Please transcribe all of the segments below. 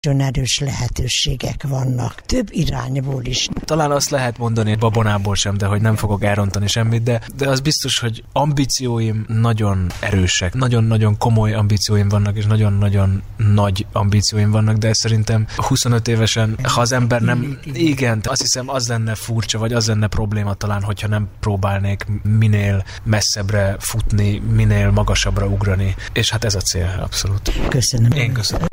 nagyon erős lehetőségek vannak, több irányból is. Talán azt lehet mondani, babonából sem, de hogy nem fogok elrontani semmit, de az biztos, hogy ambícióim nagyon erősek, nagyon-nagyon komoly ambícióim vannak, és nagyon-nagyon nagy ambícióim vannak, de szerintem 25 évesen, ha az ember nem... Igen, azt hiszem, az lenne furcsa, vagy az lenne probléma talán, hogyha nem próbálnék minél messzebbre futni, minél magasabbra ugrani, és hát ez a cél, abszolút. Köszönöm. Én köszönöm.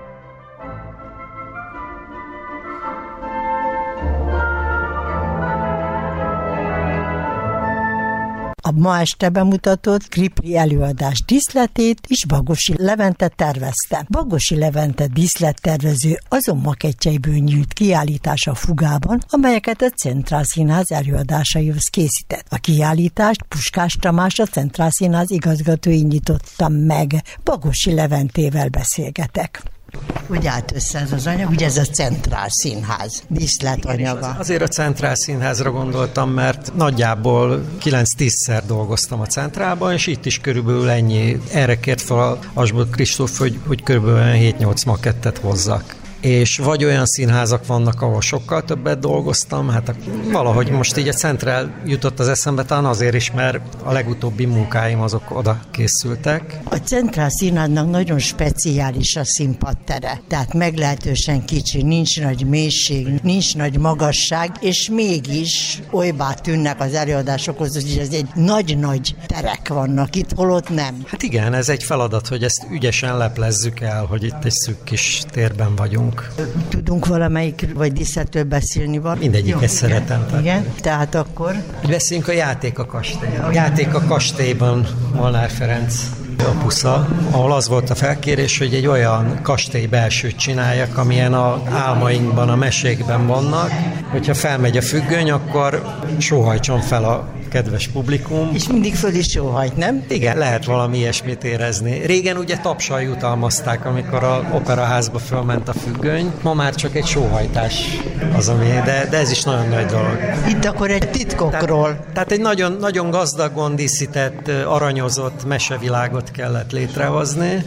A ma este bemutatott Kripli előadás díszletét is Bagosi Levente tervezte. Bagosi Levente díszlettervező azon makettjeiből nyílt kiállítása Fugában, amelyeket a Centrál Színház előadásaihoz készített. A kiállítást Puskás Tamás, a Centrál Színház igazgatói nyitotta meg. Bagosi Leventével beszélgetek. Hogy állt össze ez az anyag? Ugye ez a Centrál Színház díszletanyaga. Azért a Centrál Színházra gondoltam, mert nagyjából 9-10-szer dolgoztam a Centrálban, és itt is körülbelül ennyi. Erre kért fel Asbot Kristóf, hogy körülbelül 7-8 makettet hozzak. És vagy olyan színházak vannak, ahol sokkal többet dolgoztam, hát valahogy most így a Centrál jutott az eszembe, talán azért is, mert a legutóbbi munkáim azok oda készültek. A Centrál Színháznak nagyon speciális a színpadtere, tehát meglehetősen kicsi, nincs nagy mélység, nincs nagy magasság, és mégis olybá tűnnek az előadásokhoz, hogy ez egy nagy-nagy terek vannak itt, holott nem. Hát igen, ez egy feladat, hogy ezt ügyesen leplezzük el, hogy itt egy szűk kis térben vagyunk. Tudunk valamelyik vagy díszletről beszélni van? Mindegyiket szeretem. Igen, tehát akkor... Beszéljünk a Játék a kastélyban. A Játék a kastélyban Molnár Ferenc opusza, ahol az volt a felkérés, hogy egy olyan kastély belsőt csináljak, amilyen az álmainkban, a mesékben vannak, hogyha felmegy a függöny, akkor sóhajtson fel a kedves publikum. És mindig föl is sóhajt, nem? Igen, lehet valami ilyesmit érezni. Régen ugye tapsal jutalmazták, amikor az operaházba fölment a függöny. Ma már csak egy sóhajtás az, ami, de ez is nagyon nagy dolog. Itt akkor egy titkokról. Tehát egy nagyon, nagyon gazdagon díszített, aranyozott mesevilágot kellett létrehozni,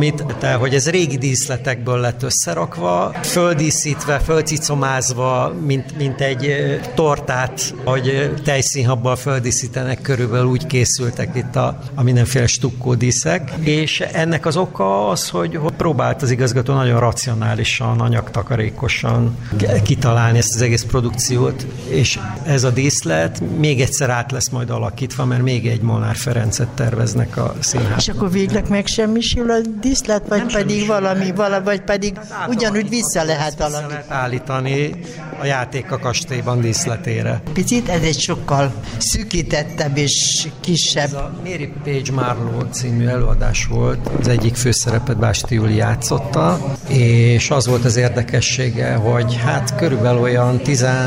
hogy ez régi díszletekből lett összerakva, földíszítve, földcicomázva, mint egy tortát, hogy tejszínhabbal földíszítenek, körülbelül úgy készültek itt a mindenféle stukkódíszek, és ennek az oka az, hogy próbált az igazgató nagyon racionálisan, anyagtakarékosan kitalálni ezt az egész produkciót, és ez a díszlet még egyszer át lesz majd alakítva, mert még egy Molnár Ferencet terveznek a színházban. És akkor végleg megsemmisül a díszlet, vagy nem pedig vagy pedig ugyanúgy vissza lehet állítani a Játék a kastélyban díszletére. Picit ez egy sokkal szűkítettebb és kisebb. Ez a Mary Page Marlowe című előadás volt, az egyik főszerepet Básti Júli játszotta, és az volt az érdekessége, hogy hát körülbelül olyan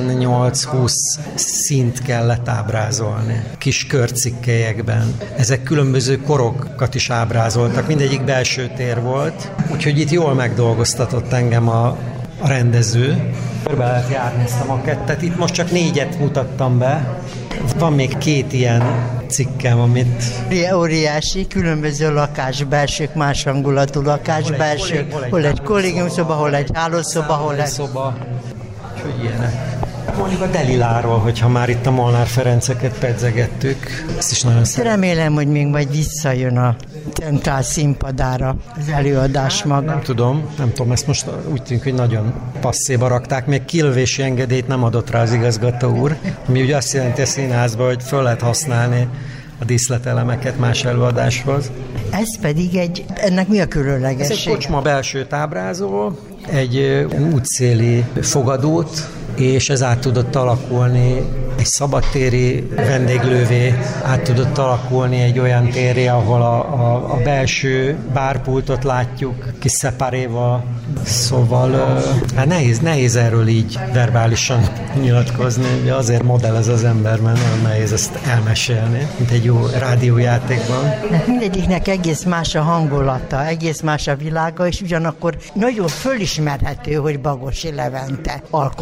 18-20 színt kellett ábrázolni, kis körcikkelyekben. Ezek különböző korokat is ábrázoltak, mindegyik belső tér volt, úgyhogy itt jól megdolgoztatott engem a rendező. Körbe lehet járni ezt a makettet. Itt most csak 4 mutattam be. Van még 2 ilyen cikkem, amit... Óriási, különböző lakásbelsők, más hangulatú lakásbelsők. Hol egy kollégiumszoba, hol egy hálószoba, hol egy... szoba. És hogy ilyenek. Mondjuk a Deliláról, hogyha már itt a Molnár Ferenceket pedzegettük. Ezt is nagyon szeretem. Remélem, hogy még majd visszajön a Centrál színpadára az előadás maga. Nem tudom, ezt most úgy tűnik, hogy nagyon passzéba rakták. Még kilövési engedélyt nem adott rá az igazgató úr, ami ugye azt jelenti a színházban, hogy föl lehet használni a díszletelemeket más előadáshoz. Ez pedig ennek mi a különlegesség? Ez egy kocsma belsőt ábrázol, egy útszéli fogadót, és ez át tudott alakulni egy szabadtéri vendéglővé, át tudott alakulni egy olyan térre, ahol a belső bárpultot látjuk, kis szeparéval, szóval hát nehéz erről így verbálisan nyilatkozni, azért modell ez az ember, mert nagyon nehéz ezt elmesélni, mint egy jó rádiójátékban. Hát mindegyiknek egész más a hangulata, egész más a világa, és ugyanakkor nagyon fölismerhető, hogy Bagosi Levente alkotta a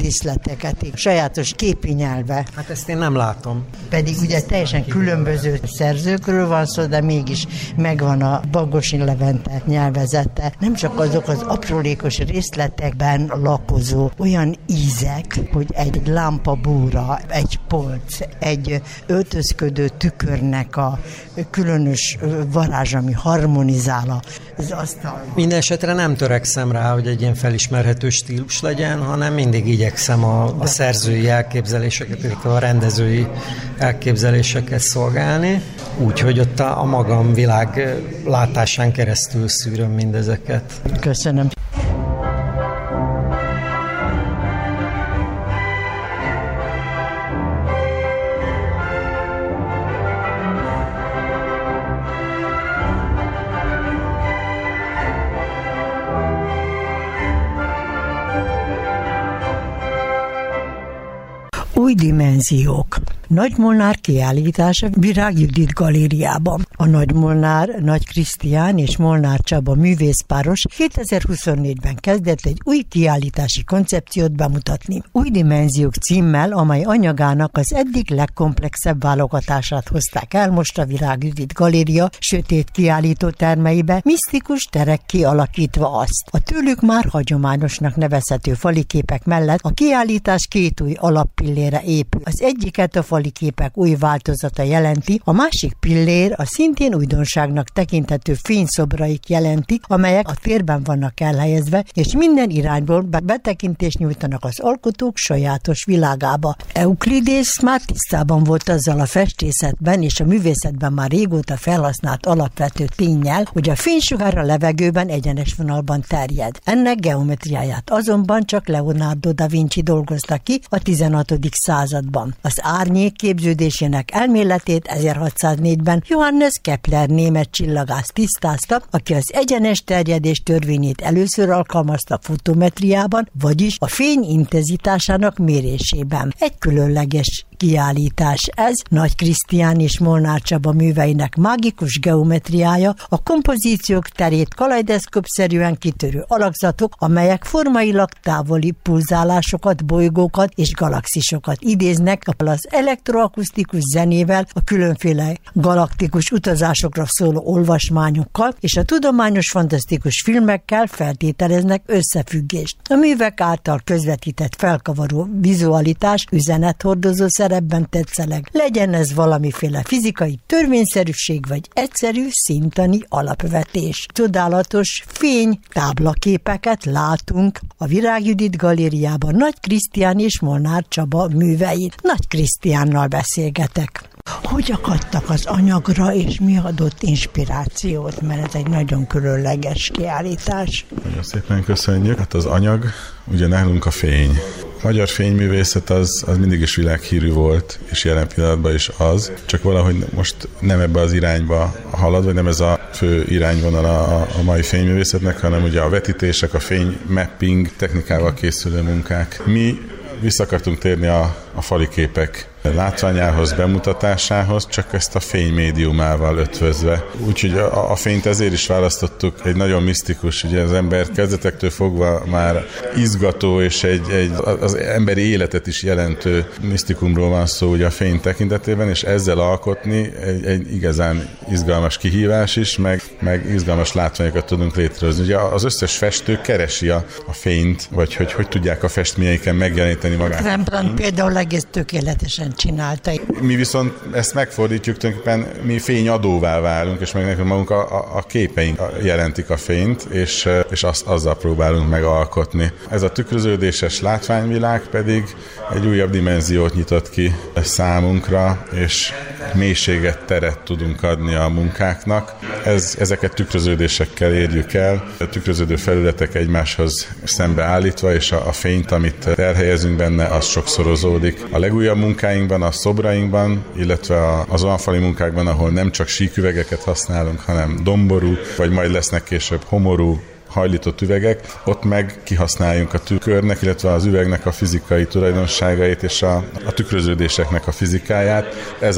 díszleteket, sajátos képi nyelve. Hát ezt én nem látom. Pedig ugye teljesen különböző szerzőkről van szó, de mégis megvan a Bagosi Levente nyelvezete. Nem csak azok az aprólékos részletekben lakozó olyan ízek, hogy egy lámpabúra, egy polc, egy öltözködő tükörnek a különös varázs, ami harmonizál az asztal. Minden esetre nem törekszem rá, hogy egy ilyen felismerhető stílus legyen, hanem mindig igyekszem a szerzői elképzeléseket, illetve a rendezői elképzeléseket szolgálni, úgyhogy ott a magam világ látásán keresztül szűröm mindezeket. Köszönöm. Új dimenziók. Nagymolnár kiállítása Virág Judit galériában. A Nagymolnár, Nagy Krisztián és Molnár Csaba művészpáros 2024-ben kezdett egy új kiállítási koncepciót bemutatni. Új dimenziók címmel, amely anyagának az eddig legkomplexebb válogatását hozták el most a Virág Judit galéria sötét kiállító termeibe, misztikus terek kialakítva azt. A tőlük már hagyományosnak nevezhető faliképek mellett a kiállítás két új alappillére épül. Az egyiket a faliképek új változata jelenti, a másik pillér a szintén újdonságnak tekinthető fényszobraik jelenti, amelyek a térben vannak elhelyezve, és minden irányból betekintést nyújtanak az alkotók sajátos világába. Euklidész már tisztában volt azzal a festészetben és a művészetben már régóta felhasznált alapvető ténnyel, hogy a fénysugár a levegőben egyenes vonalban terjed. Ennek geometriáját azonban csak Leonardo da Vinci dolgozta ki a 16. században. Az árnyék képződésének elméletét 1604-ben Johannes Kepler német csillagász tisztázta, aki az egyenes terjedés törvényét először alkalmazta fotometriában, vagyis a fény intenzitásának mérésében. Egy különleges kiállítás ez, Nagy Krisztián és Molnár Csaba műveinek mágikus geometriája, a kompozíciók terét kaleidoszkópszerűen kitörő alakzatok, amelyek formailag távoli pulzálásokat, bolygókat és galaxisokat idéznek, az elektroakusztikus zenével, a különféle galaktikus utazásokra szóló olvasmányokkal és a tudományos fantasztikus filmekkel feltételeznek összefüggést. A művek által közvetített felkavaró vizualitás üzenethordozó szerepben tetszeleg, legyen ez valamiféle fizikai törvényszerűség vagy egyszerű szintani alapvetés. Csodálatos fény táblaképeket látunk a Virág Judit galériában Nagy Krisztián és Molnár Csaba művein. Nagy Krisztiánnal beszélgetek. Hogy akadtak az anyagra, és mi adott inspirációt? Mert ez egy nagyon különleges kiállítás. Nagyon szépen köszönjük. Hát az anyag, ugye nálunk a fény. A magyar fényművészet az mindig is világhírű volt, és jelen pillanatban is az, csak valahogy most nem ebbe az irányba halad, vagy nem ez a fő irányvonal a mai fényművészetnek, hanem ugye a vetítések, a fénymapping technikával készülő munkák. Mi vissza akartunk térni a faliképek látványához, bemutatásához, csak ezt a fény médiumával ötvözve. Úgyhogy a fényt ezért is választottuk, egy nagyon misztikus, ugye az ember kezdetektől fogva már izgató, és az emberi életet is jelentő misztikumról van szó ugye a fény tekintetében, és ezzel alkotni egy igazán izgalmas kihívás is, meg izgalmas látványokat tudunk létrehozni. Ugye az összes festő keresi a fényt, vagy hogy tudják a festményeiken megjeleníteni magát. Rembrandt például egész tökéletesen csinálta. Mi viszont ezt megfordítjuk, tulajdonképpen mi fényadóvá válunk, és meg nekünk magunk a képeink jelentik a fényt, és azzal próbálunk megalkotni. Ez a tükröződéses látványvilág pedig egy újabb dimenziót nyitott ki számunkra, és mélységet, teret tudunk adni a munkáknak. Ezeket tükröződésekkel érjük el, a tükröződő felületek egymáshoz szembeállítva, és a fényt, amit elhelyezünk benne, az sokszorozódik. A legújabb munkáinkban, a szobrainkban, illetve az olyan fali munkákban, ahol nem csak síküvegeket használunk, hanem domború, vagy majd lesznek később homorú, hajlított üvegek, ott meg kihasználjunk a tükörnek, illetve az üvegnek a fizikai tulajdonságait és a tükröződéseknek a fizikáját, ezáltal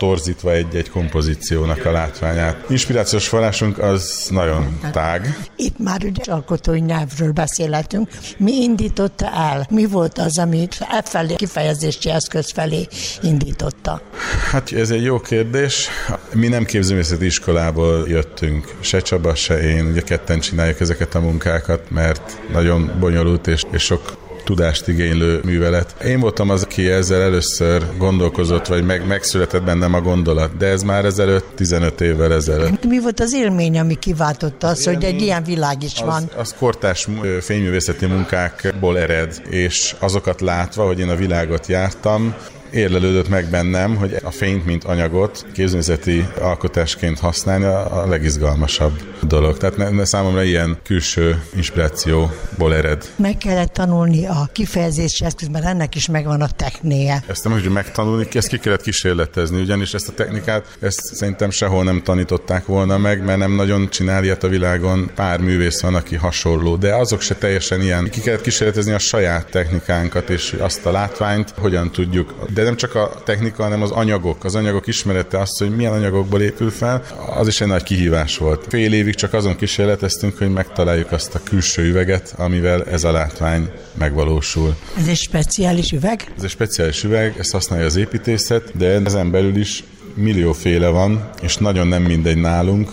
torzítva egy kompozíciónak a látványát. Inspirációs forrásunk az nagyon tág. Itt már ugye alkotói nyelvről beszélhetünk. Mi indította el? Mi volt az, amit felé kifejezési eszköz felé indította? Hát ez egy jó kérdés. Mi nem képzőművészeti iskolából jöttünk. Se Csaba, se én. Ugye ketten csináljuk ezeket a munkákat, mert nagyon bonyolult és sok tudást igénylő művelet. Én voltam az, aki ezzel először gondolkozott, vagy megszületett bennem a gondolat, de ez már ezelőtt, 15 évvel ezelőtt. Mi volt az élmény, ami kiváltotta azt, hogy egy ilyen világ is van? Az kortárs fényművészeti munkákból ered, és azokat látva, hogy én a világot jártam, érlelődött meg bennem, hogy a fényt, mint anyagot képzőművészeti alkotásként használni a legizgalmasabb dolog. Tehát számomra ilyen külső inspirációból ered. Meg kellett tanulni a kifejezési eszköz, mert ennek is megvan a technéje. Ezt nem úgy megtanulni, ezt ki kellett kísérletezni, ugyanis ezt a technikát, ezt szerintem sehol nem tanították volna meg, mert nem nagyon csinál ilyet a világon. Pár művész van, aki hasonló, de azok se teljesen ilyen. Ki kellett kísérletezni a saját technikánkat, és azt a látványt hogyan tudjuk. De nem csak a technika, hanem az anyagok ismerete, azt, hogy milyen anyagokból épül fel, az is egy nagy kihívás volt. Fél évig csak azon kísérleteztünk, hogy megtaláljuk azt a külső üveget, amivel ez a látvány megvalósul. Ez egy speciális üveg? Ez egy speciális üveg, ezt használja az építészet, de ezen belül is millióféle van, és nagyon nem mindegy nálunk.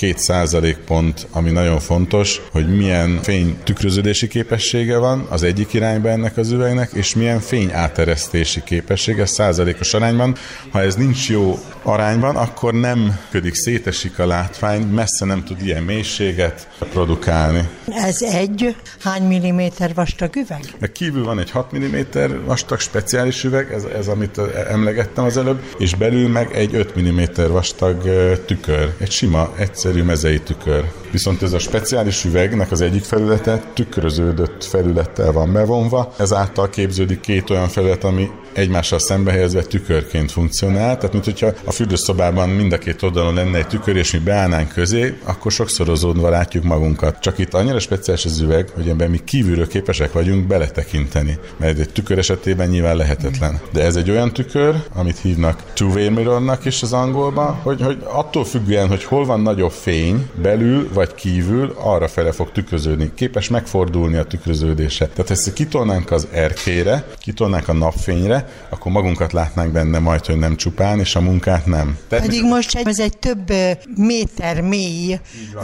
2% pont, ami nagyon fontos, hogy milyen fény tükröződési képessége van az egyik irányba ennek az üvegnek, és milyen fény áteresztési képessége százalékos arányban. Ha ez nincs jó arányban, akkor nem ködik, szétesik a látvány, messze nem tud ilyen mélységet produkálni. Ez egy hány milliméter vastag üveg? De kívül van egy 6 mm vastag speciális üveg, ez amit emlegettem az előbb, és belül meg egy 5 mm vastag tükör. Egy sima, egyszerű mezei tükör. Viszont ez a speciális üvegnek az egyik felülete tükröződött felülettel van bevonva, ezáltal képződik két olyan felület, ami egymással szembe helyezve tükörként funkcionál, tehát mint hogyha a fürdőszobában mind a két oldalon lenne egy tükör, és mi beállnánk közé, akkor sokszorozódva látjuk magunkat. Csak itt annyira speciális az üveg, hogy ebben mi kívülről képesek vagyunk beletekinteni, mert egy tükör esetében nyilván lehetetlen. De ez egy olyan tükör, amit hívnak two-way mirrornak is az angolban, hogy attól függően, hogy hol van nagyobb fény, belül vagy kívül, arra fele fog tükröződni. Képes megfordulni a tükröződése. Tehát ha ezt kitolnánk az erkélyre, kitolnánk a napfényre, akkor magunkat látnánk benne majd, hogy nem csupán, és a munkát nem. Pedig most ez egy több méter mély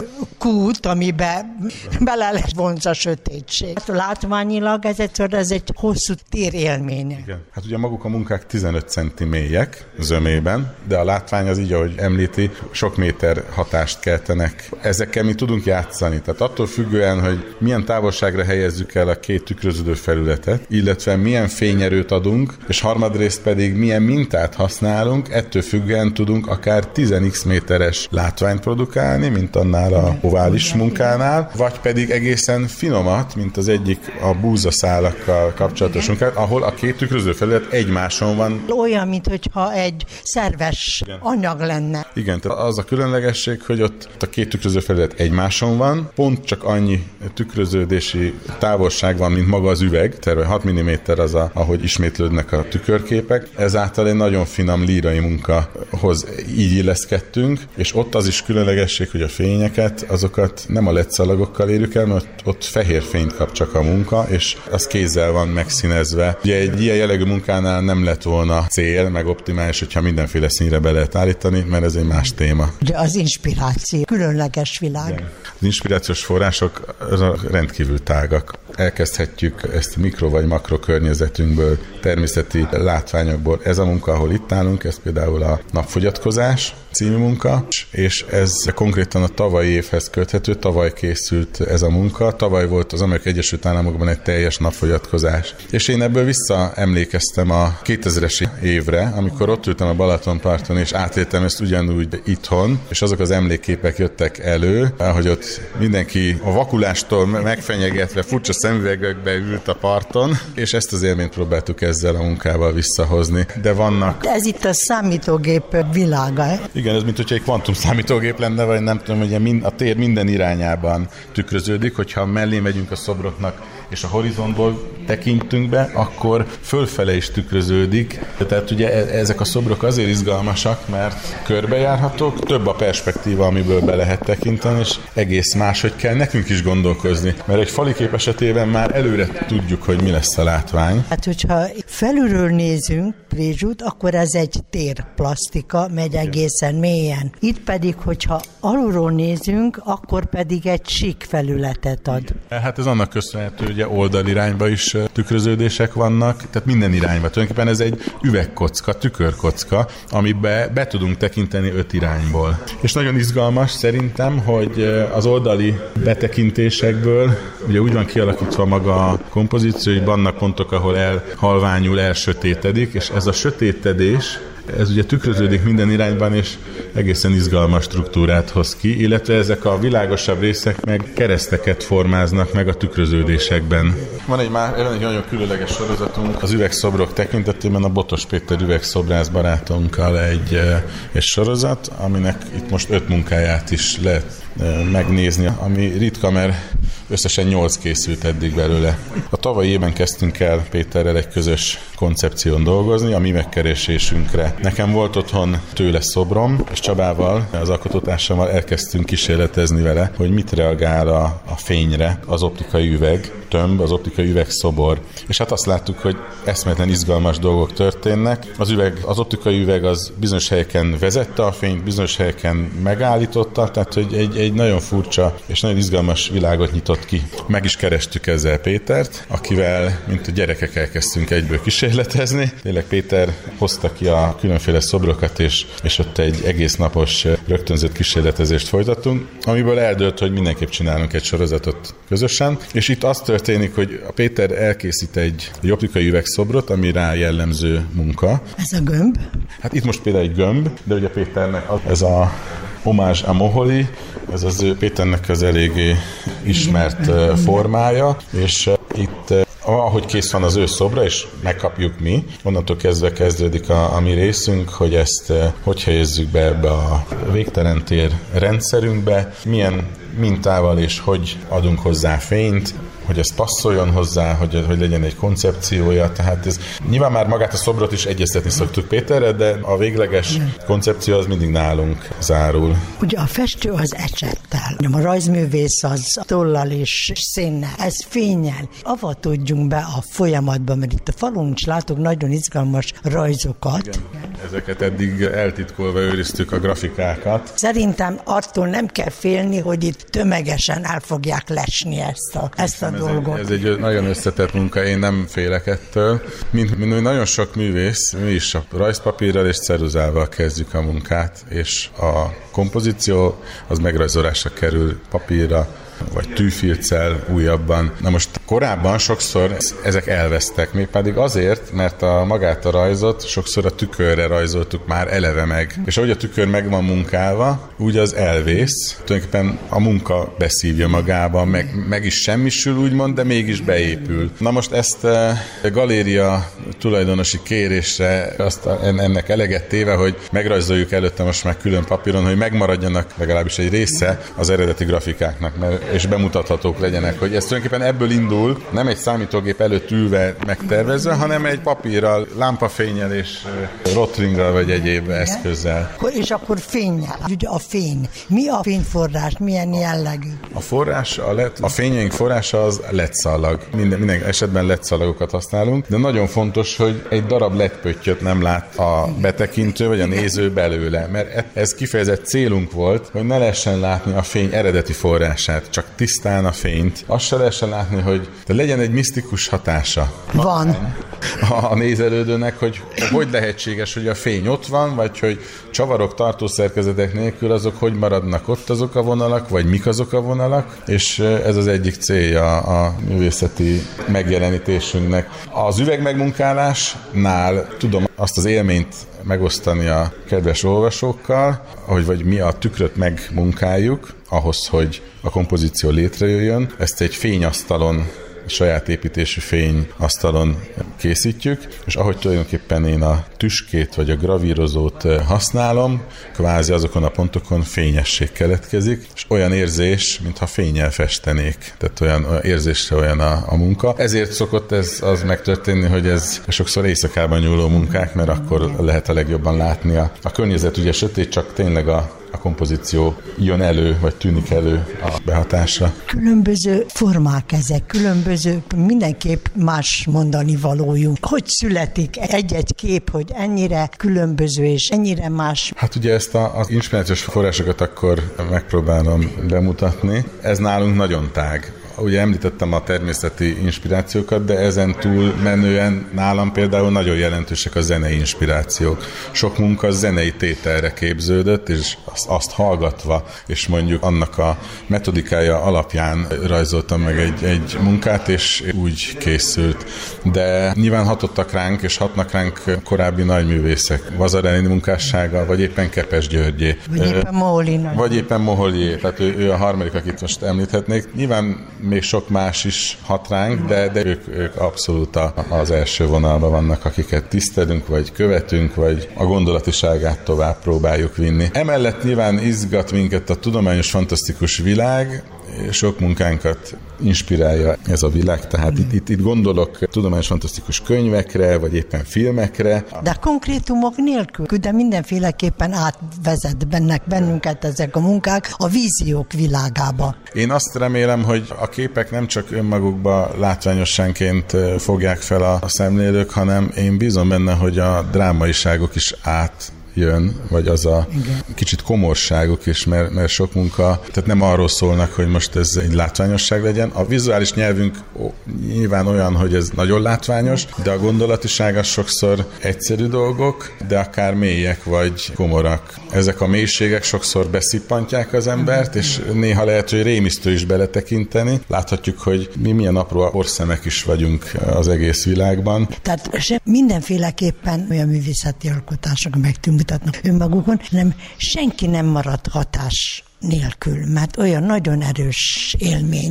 kút, amiben bele lesz vonza a sötétség. Látványilag ez egy hosszú térélmény. Igen. Hát ugye maguk a munkák 15 centi mélyek zömében, de a látvány az így, ahogy említi, sok méter hatást keltenek. Ezekkel mi tudunk játszani. Tehát attól függően, hogy milyen távolságra helyezzük el a két tükröződő felületet, illetve milyen fényerőt adunk, és harmadrészt pedig milyen mintát használunk, ettől függően tudunk akár 10x méteres látványt produkálni, mint annál a ovális munkánál, vagy pedig egészen finomat, mint az egyik a búzaszálakkal kapcsolatos munkát, ahol a két tükröző felület egymáson van. Olyan, mintha egy szerves anyag lenne. Igen, tehát az a különlegesség, hogy ott a két tükröző felület egymáson van, pont csak annyi tükröződési távolság van, mint maga az üveg, tehát 6 mm az, ahogy ismétlődnek a tükörképek. Ezáltal egy nagyon finom lírai munkahoz így illeszkedtünk, és ott az is különlegesség, hogy a fényeket, azokat nem a LED szalagokkal érjük el, mert ott fehér fényt kap csak a munka, és az kézzel van megszínezve. Ugye egy ilyen jellegű munkánál nem lett volna cél, meg optimális, hogyha mindenféle színre be lehet állítani, mert ez egy más téma. Ugye az inspiráció, különleges világ. Igen. Az inspirációs források rendkívül tágak. Elkezdhetjük ezt mikro vagy makro környezetünkből, természeti látványokból. Ez a munka, ahol itt állunk, ez például a napfogyatkozás című munka, és ez konkrétan a tavalyi évhez köthető, tavaly készült ez a munka. Tavaly volt az Amerikai Egyesült Államokban egy teljes napfogyatkozás. És én ebből visszaemlékeztem a 2000-es évre, amikor ott ültem a Balatonparton, és átéltem ezt ugyanúgy itthon, és azok az emlékképek jöttek elő, ahogy ott mindenki a vakulástól megfenyegetve furcsa szemüvegekbe ült a parton, és ezt az élményt próbáltuk ezzel a munkával visszahozni. De vannak... Ez itt a számítógép világa. Igen, ez mint hogyha egy kvantum számítógép lenne, vagy nem tudom, hogy a tér minden irányában tükröződik, hogyha mellé megyünk a szobroknak, és a horizontból tekintünk be, akkor fölfele is tükröződik. Tehát ugye ezek a szobrok azért izgalmasak, mert körbejárhatók, több a perspektíva, amiből be lehet tekinteni, és egész máshogy kell nekünk is gondolkozni. Mert egy falikép esetében már előre tudjuk, hogy mi lesz a látvány. Hát, hogyha felülről nézünk Prézsút, akkor ez egy térplasztika, megy egészen mélyen. Itt pedig, hogyha alulról nézünk, akkor pedig egy sík felületet ad. Hát ez annak köszönhető, hogy oldalirányba is tükröződések vannak, tehát minden irányba. Tulajdonképpen ez egy üvegkocka, tükörkocka, amiben be tudunk tekinteni 5 irányból. És nagyon izgalmas szerintem, hogy az oldali betekintésekből ugye úgy van kialakítva maga a kompozíció, hogy vannak pontok, ahol elhalványul, elsötétedik, és ez a sötétedés, ez ugye tükröződik minden irányban, és egészen izgalmas struktúrát hoz ki, illetve ezek a világosabb részek meg kereszteket formáznak meg a tükröződésekben. Van egy nagyon különleges sorozatunk az üvegszobrok tekintetében, a Botos Péter üvegszobrász barátunkkal egy sorozat, aminek itt most 5 munkáját is lehet megnézni, ami ritka, mert összesen 8 készült eddig belőle. A tavalyi évben kezdtünk el Péterrel egy közös koncepción dolgozni, a mi megkeresésünkre. Nekem volt otthon tőle szobrom, és Csabával, az alkotótársammal elkezdtünk kísérletezni vele, hogy mit reagál a fényre az optikai üveg tömb, az optikai üvegszobor. És hát azt láttuk, hogy eszméletlen izgalmas dolgok történnek. Az optikai üveg az bizonyos helyeken vezette a fényt, bizonyos helyeken megállította, tehát hogy egy nagyon furcsa és nagyon izgalmas világot nyitott ki. Meg is kerestük ezzel Pétert, akivel, mint a gyerekek elkezdtünk egyből kísérletezni. Tényleg Péter hozta ki a különféle szobrokat, és ott egy egész napos rögtönzött kísérletezést folytattunk, amiből eldőlt, hogy mindenképp csinálunk egy sorozatot közösen. És itt az történik, hogy a Péter elkészít egy optikai üvegszobrot, ami rá jellemző munka. Ez a gömb? Hát itt most például egy gömb, de ugye Péternek ez a Hommage à Moholy, ez az Péternek az eléggé ismert formája, és itt ahogy kész van az ő szobra, és megkapjuk mi, onnantól kezdve kezdődik a mi részünk, hogy ezt hogy helyezzük be ebbe a végtelen tér rendszerünkbe, milyen mintával és hogy adunk hozzá fényt, hogy ez passzoljon hozzá, hogy legyen egy koncepciója, tehát ez nyilván már magát a szobrot is egyeztetni szoktuk Péterre, de a végleges koncepció az mindig nálunk zárul. Ugye a festő az ecsettel, a rajzművész az tollal és szénnel, ez fénnyel. Avatódjunk be a folyamatba, mert itt a falun is látok nagyon izgalmas rajzokat. Igen. Ezeket eddig eltitkolva őriztük a grafikákat. Szerintem attól nem kell félni, hogy itt tömegesen el fogják lesni ezt a dolgot. Ez egy nagyon összetett munka, én nem félek ettől. Mint nagyon sok művész, mi is a rajzpapírral és ceruzával kezdjük a munkát, és a kompozíció az megrajzolásra kerül papírra, vagy tűfilccel újabban. Na most korábban sokszor ezek elvesztek, mégpedig azért, mert magát a rajzot sokszor a tükörre rajzoltuk már eleve meg. És ahogy a tükör meg van munkálva, úgy az elvész. Tulajdonképpen a munka beszívja magába, meg is semmisül úgymond, de mégis beépül. Na most ezt a galéria tulajdonosi kérésre ennek eleget téve, hogy megrajzoljuk előtte most már külön papíron, hogy megmaradjanak legalábbis egy része az eredeti grafikáknak, és bemutathatók legyenek, hogy ez tulajdonképpen ebből indul, nem egy számítógép előtt ülve megtervezve, hanem egy papírral, lámpafénnyel és rotringgal vagy egyéb eszközzel. És akkor fénnyel. Ugye a fény. Mi a fényforrás? Milyen jellegű? A forrás, a fényeink forrása az LED szallag. Minden esetben LED szalagokat használunk, de nagyon fontos, hogy egy darab LED pöttyöt nem lát a betekintő vagy a néző belőle, mert ez kifejezett célunk volt, hogy ne lehessen látni a fény eredeti forrását, csak tisztán a fényt. Azt se lehessen látni, hogy legyen egy misztikus hatása. Van. A nézelődőnek, hogy lehetséges, hogy a fény ott van, vagy hogy csavarok, tartószerkezetek nélkül azok hogy maradnak ott azok a vonalak, vagy mik azok a vonalak, és ez az egyik célja a művészeti megjelenítésünknek. Az üvegmegmunkálásnál tudom azt az élményt megosztani a kedves olvasókkal, vagy mi a tükröt megmunkáljuk, ahhoz, hogy a kompozíció létrejöjjön. Ezt egy fényasztalon, saját építésű fényasztalon készítjük, és ahogy tulajdonképpen én a tüskét vagy a gravírozót használom, kvázi azokon a pontokon fényesség keletkezik, és olyan érzés, mintha fénnyel festenék. Tehát olyan érzésre olyan a munka. Ezért szokott ez az megtörténni, hogy ez sokszor éjszakában nyúló munkák, mert akkor lehet a legjobban látni. A környezet ugye sötét, csak tényleg a kompozíció jön elő, vagy tűnik elő a behatásra. Különböző formák ezek, különböző, mindenképp más mondani valójunk. Hogy születik egy-egy kép, hogy ennyire különböző és ennyire más? Hát ugye ezt az inspirációs forrásokat akkor megpróbálom bemutatni. Ez nálunk nagyon tág. Ugye említettem a természeti inspirációkat, de ezen túl menően nálam például nagyon jelentősek a zenei inspirációk. Sok munka zenei tételre képződött, és azt hallgatva, és mondjuk annak a metodikája alapján rajzoltam meg egy munkát, és úgy készült. De nyilván hatottak ránk, és hatnak ránk korábbi nagyművészek. Vazarelyi munkássága, vagy éppen Kepes Györgyé. Vagy éppen Moholié. Tehát ő a harmadik, akit most említhetnék. Nyilván még sok más is hat ránk, de ők abszolút az első vonalban vannak, akiket tisztelünk, vagy követünk, vagy a gondolatiságát tovább próbáljuk vinni. Emellett nyilván izgat minket a tudományos fantasztikus világ, sok munkánkat inspirálja ez a világ, tehát itt gondolok tudományos fantasztikus könyvekre, vagy éppen filmekre. De konkrétumok nélkül, de mindenféleképpen átvezet bennünket ezek a munkák a víziók világába. Én azt remélem, hogy a képek nem csak önmagukba látványosságként fogják fel a szemlélők, hanem én bízom benne, hogy a drámaiságok is jön, vagy az a kicsit komorságuk is, mert sok munka, tehát nem arról szólnak, hogy most ez egy látványosság legyen. A vizuális nyelvünk nyilván olyan, hogy ez nagyon látványos, de a gondolatiság az sokszor egyszerű dolgok, de akár mélyek vagy komorak. Ezek a mélységek sokszor beszippantják az embert, és néha lehet, hogy rémisztő is beletekinteni. Láthatjuk, hogy mi milyen apró porszemek is vagyunk az egész világban. Tehát mindenféleképpen olyan művészeti alkotások megtűnnek önmagukon, nem senki nem marad hatás nélkül, mert olyan nagyon erős élmény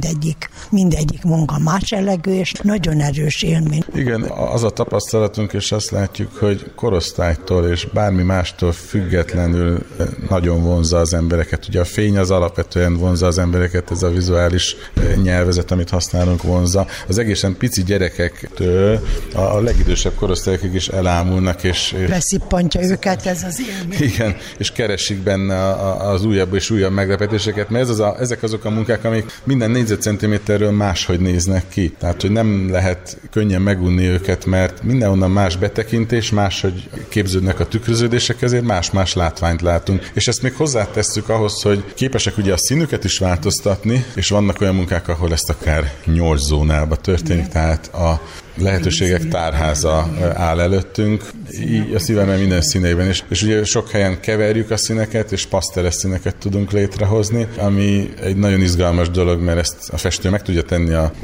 mindegyik munka más jellegű, és nagyon erős élmény. Igen, az a tapasztalatunk, és azt látjuk, hogy korosztálytól és bármi mástól függetlenül nagyon vonzza az embereket. Ugye a fény az alapvetően vonzza az embereket, ez a vizuális nyelvezet, amit használunk, vonzza. Az egészen pici gyerekektől a legidősebb korosztályokig is elámulnak, és beszippantja őket ez az élmény. Igen, és keresik benne az újabb és újabb meglepetéseket, mert ezek azok a munkák, amik minden négyzetcentiméterről máshogy néznek ki. Tehát, hogy nem lehet könnyen megunni őket, mert mindenhonnan más betekintés, máshogy képződnek a tükröződések, ezért más-más látványt látunk. És ezt még hozzátesszük ahhoz, hogy képesek ugye a színüket is változtatni, és vannak olyan munkák, ahol ezt akár 8 zónába történik, tehát a lehetőségek tárháza áll előttünk, így a szívemben minden színében is. És ugye sok helyen keverjük a színeket, és paszteles színeket tudunk létrehozni, ami egy nagyon izgalmas dolog, mert ezt a festő meg tudja tenni a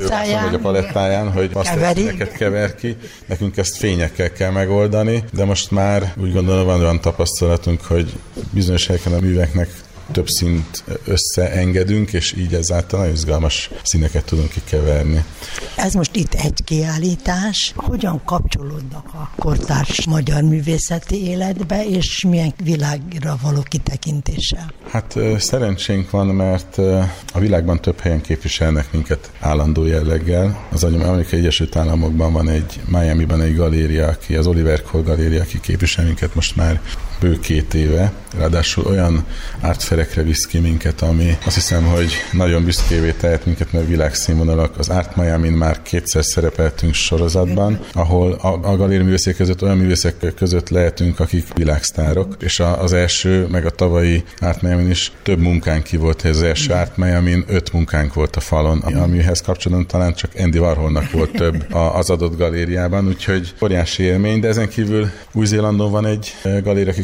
palettáján, hogy paszteles színeket kever ki. Nekünk ezt fényekkel kell megoldani, de most már úgy gondolom van olyan tapasztalatunk, hogy bizonyos helyeken a műveknek több színt összeengedünk, és így ezáltal nagyon izgalmas színeket tudunk kikeverni. Ez most itt egy kiállítás. Hogyan kapcsolódnak a kortárs magyar művészeti életbe, és milyen világra való kitekintéssel? Hát szerencsénk van, mert a világban több helyen képviselnek minket állandó jelleggel. Az Amerikai Egyesült Államokban van Miamiban egy galéria, az Oliver Cole galéria, aki képvisel minket most már bő 2 éve. Ráadásul olyan artferekre visz ki minket, ami azt hiszem, hogy nagyon büszkévé tehet minket, mert világszínvonalak. Az Art Miamin már 2-szer szerepeltünk sorozatban, ahol a galéria művészek között olyan művészek között lehetünk, akik világsztárok, és az első, meg a tavalyi Art Miamin is több munkánk ki volt, az első Art Miamin 5 munkánk volt a falon, amihez kapcsolatban talán csak Andy Warholnak volt több az adott galériában, úgyhogy óriási élmény, de ezen kívül Új-Zélandon van egy galéria, aki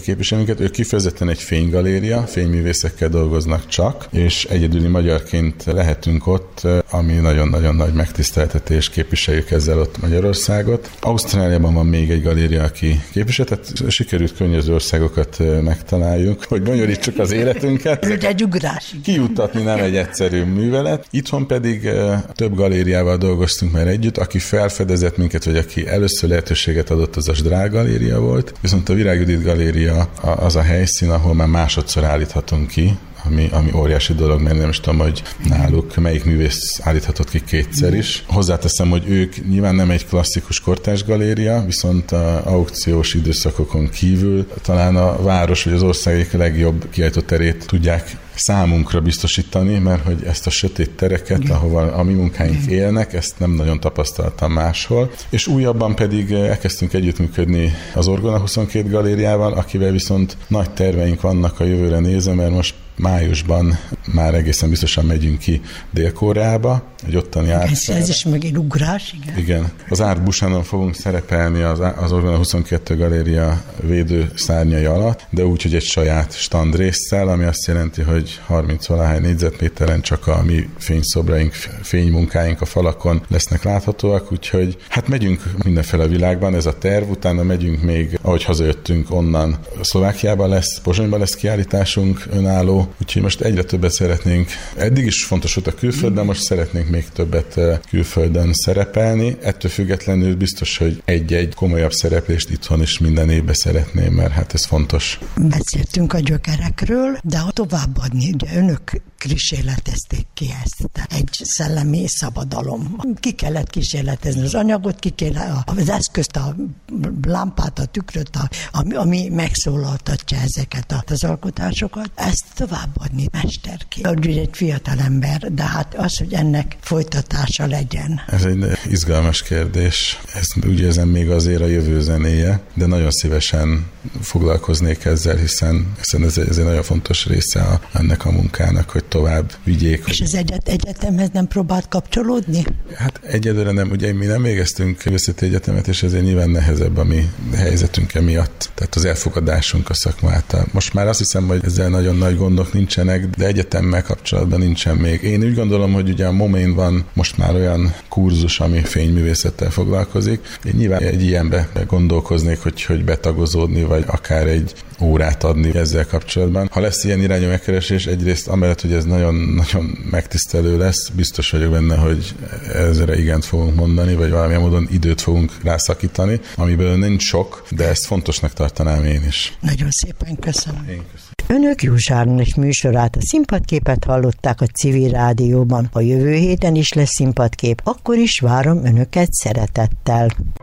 képviselőnket, ők kifejezetten egy fénygaléria, fényművészekkel dolgoznak csak, és egyedüli magyarként lehetünk ott, ami nagyon-nagyon nagy megtiszteltetés, képviseljük ezzel ott Magyarországot. Ausztráliában van még egy galéria, aki képvisel, tehát sikerült környező országokat megtaláljuk, hogy bonyolítsuk az életünket. Egy ugrás. Kijuttatni nem egy egyszerű művelet. Itthon pedig több galériával dolgoztunk már együtt, aki felfedezett minket, vagy aki először lehetőséget adott, az a Zdrál galéria volt. Viszont a Virág Judit galéria az a helyszín, ahol már másodszor állíthatunk ki, ami óriási dolog, mert nem is tudom, hogy náluk melyik művész állíthatott ki kétszer is. Hozzáteszem, hogy ők nyilván nem egy klasszikus kortárs galéria, viszont a aukciós időszakokon kívül talán a város vagy az ország legjobb kiállító terét tudják számunkra biztosítani, mert hogy ezt a sötét tereket, ahova a mi munkáink élnek, ezt nem nagyon tapasztaltam máshol. És újabban pedig elkezdtünk együttműködni az Orgona 22 galériával, akivel viszont nagy terveink vannak a jövőre nézve, mert most májusban már egészen biztosan megyünk ki Dél-Koreába, egy ottani Ez is megint ugrás, igen. Igen. Az Art Buchanon fogunk szerepelni az Orgona 22 galéria védő szárnyai alatt, de úgy, hogy egy saját standrésszel, ami azt jelenti, hogy 30-valahány négyzetméteren csak a mi fényszobraink, fénymunkáink a falakon lesznek láthatóak, úgyhogy hát megyünk mindenféle a világban, ez a terv, utána megyünk még, ahogy hazajöttünk onnan, Szlovákiában lesz, Pozsonyban lesz kiállításunk önálló, úgyhogy most egyre többet szeretnénk. Eddig is fontos volt a külföld, de most szeretnénk még többet külföldön szerepelni. Ettől függetlenül biztos, hogy egy-egy komolyabb szereplést itthon is minden évben szeretném, mert hát ez fontos. Beszéltünk a gyökerekről, de ha továbbadni, ugye önök kísérletezték ki ezt. Egy szellemi szabadalom. Ki kellett kísérletezni az anyagot, ki kellett az eszközt, a lámpát, a tükröt, ami megszólaltatja ezeket az alkotásokat. Ezt továbbadni mesterként. Ugye egy fiatal ember, de hát az, hogy ennek folytatása legyen. Ez egy izgalmas kérdés. Ezt úgy érzem még azért a jövő zenéje, de nagyon szívesen foglalkoznék ezzel, hiszen ez egy nagyon fontos része ennek a munkának, hogy tovább vigyék. És az egyetemhez nem próbált kapcsolódni? Hát egyelőre nem, ugye mi nem végeztünk művészeti egyetemet, és ezért nyilván nehezebb a mi helyzetünk emiatt. Tehát az elfogadásunk a szakma által. Most már azt hiszem, hogy ezzel nagyon nagy gondok nincsenek, de egyetemmel kapcsolatban nincsen még. Én úgy gondolom, hogy ugye a MOMÉN van most már olyan kurzus, ami fényművészettel foglalkozik. Én nyilván egy ilyenbe gondolkoznék, hogy betagozódni, vagy akár egy órát adni ezzel kapcsolatban. Ha lesz ilyen irányú megkeresés, egyrészt amellett, hogy ez nagyon-nagyon megtisztelő lesz, biztos vagyok benne, hogy ezre igent fogunk mondani, vagy valamilyen módon időt fogunk rászakítani, amiből nincs sok, de ezt fontosnak tartanám én is. Nagyon szépen köszönöm. Én köszönöm. Önök Józsárnos műsorát, a Színpadképet hallották a Civil Rádióban. A jövő héten is lesz színpadkép, akkor is várom önöket szeretettel.